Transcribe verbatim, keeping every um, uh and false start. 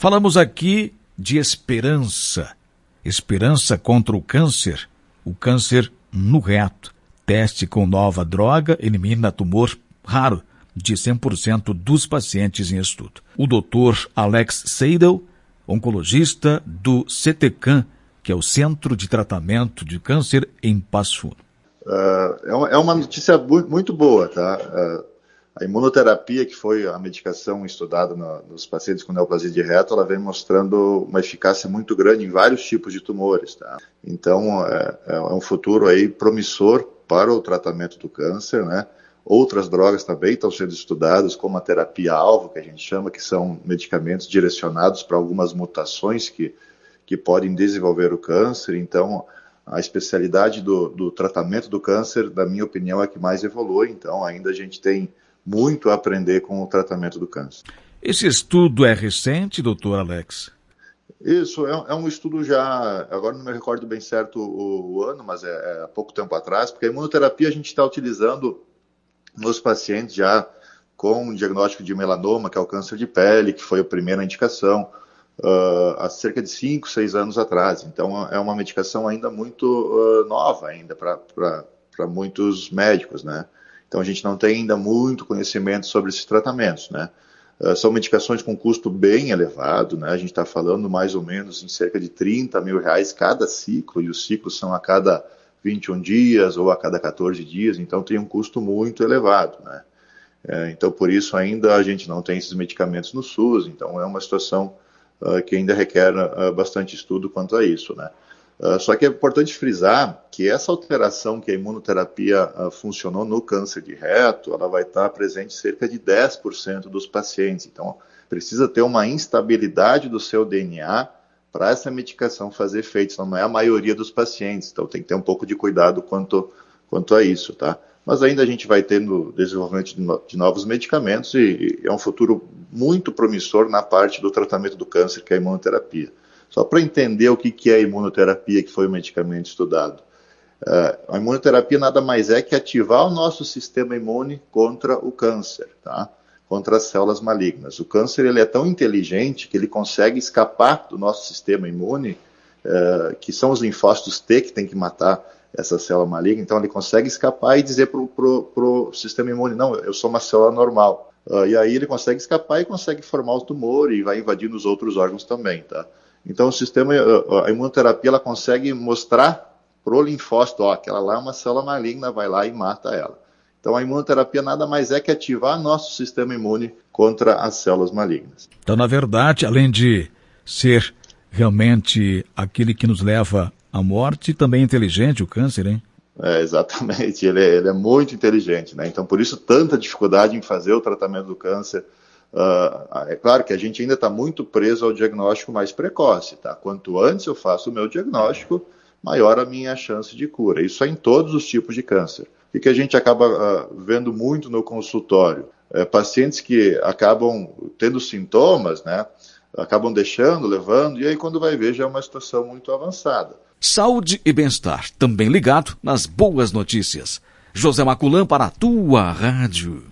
Falamos aqui de esperança. Esperança contra o câncer. O câncer no reto. Teste com nova droga elimina tumor raro de cem por cento dos pacientes em estudo. O doutor Alex Seidel, oncologista do CETECAM, que é o Centro de Tratamento de Câncer em Passo Fundo. Uh, é uma notícia muito boa, tá? Uh, a imunoterapia, que foi a medicação estudada no, nos pacientes com neoplasia de reto, ela vem mostrando uma eficácia muito grande em vários tipos de tumores, tá? Então, é, é um futuro aí promissor para o tratamento do câncer, né? Outras drogas também estão sendo estudadas, como a terapia-alvo, que a gente chama, que são medicamentos direcionados para algumas mutações que, que podem desenvolver o câncer. Então, a especialidade do, do tratamento do câncer, na minha opinião, é que mais evolui. Então, ainda a gente tem muito a aprender com o tratamento do câncer. Esse estudo é recente, doutor Alex? Isso, é, é um estudo já, agora não me recordo bem certo o, o ano, mas é, é há pouco tempo atrás, porque a imunoterapia a gente está utilizando nos pacientes já com diagnóstico de melanoma, que é o câncer de pele, que foi a primeira indicação, uh, há cerca de cinco, seis anos atrás. Então, é uma medicação ainda muito uh, nova ainda para muitos médicos, né? Então, a gente não tem ainda muito conhecimento sobre esses tratamentos, né? Uh, são medicações com custo bem elevado, né? A gente está falando mais ou menos em cerca de trinta mil reais cada ciclo, e os ciclos são a cada vinte e um dias ou a cada quatorze dias, então tem um custo muito elevado, né? É, então, por isso, ainda a gente não tem esses medicamentos no SUS, então é uma situação uh, que ainda requer uh, bastante estudo quanto a isso, né? Uh, só que é importante frisar que essa alteração que a imunoterapia uh, funcionou no câncer de reto, ela vai estar presente em cerca de dez por cento dos pacientes, então precisa ter uma instabilidade do seu D N A para essa medicação fazer efeito, senão não é a maioria dos pacientes, então tem que ter um pouco de cuidado quanto, quanto a isso, tá? Mas ainda a gente vai ter no desenvolvimento de, no, de novos medicamentos e, e é um futuro muito promissor na parte do tratamento do câncer, que é a imunoterapia. Só para entender o que, que é a imunoterapia, que foi o medicamento estudado. Uh, a imunoterapia nada mais é que ativar o nosso sistema imune contra o câncer, tá? Contra as células malignas. O câncer ele é tão inteligente que ele consegue escapar do nosso sistema imune, uh, que são os linfócitos T que tem que matar essa célula maligna, então ele consegue escapar e dizer para o sistema imune, não, eu sou uma célula normal. Uh, e aí ele consegue escapar e consegue formar o tumor e vai invadindo os outros órgãos também, tá? Então o sistema, a imunoterapia, ela consegue mostrar para o linfócito, ó, aquela lá é uma célula maligna, vai lá e mata ela. Então a imunoterapia nada mais é que ativar nosso sistema imune contra as células malignas. Então, na verdade, além de ser realmente aquele que nos leva à morte, também é inteligente o câncer, hein? É, exatamente, ele é, ele é muito inteligente, né? Então por isso tanta dificuldade em fazer o tratamento do câncer. Uh, é claro que a gente ainda está muito preso ao diagnóstico mais precoce, tá? Quanto antes eu faço o meu diagnóstico, maior a minha chance de cura. Isso é em todos os tipos de câncer. O que a gente acaba uh, vendo muito no consultório? É, pacientes que acabam tendo sintomas, né? Acabam deixando, levando, e aí quando vai ver já é uma situação muito avançada. Saúde e bem-estar, também ligado nas boas notícias. José Maculam para a tua rádio.